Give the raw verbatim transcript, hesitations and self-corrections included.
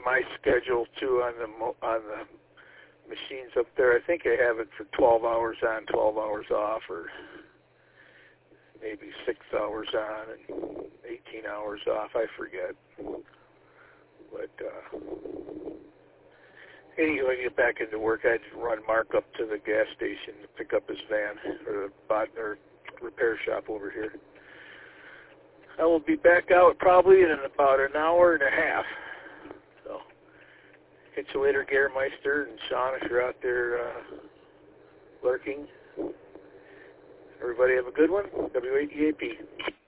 my schedule too on the mo on the machines up there. I think I have it for twelve hours on, twelve hours off, or maybe six hours on and eighteen hours off. I forget. But uh, anyway, when I get back into work, I'd run Mark up to the gas station to pick up his van, or the bot or repair shop over here. I will be back out probably in about an hour and a half. So, catch you later, Gearmeister and Sean, if you're out there uh, lurking. Everybody have a good one. W A D A P.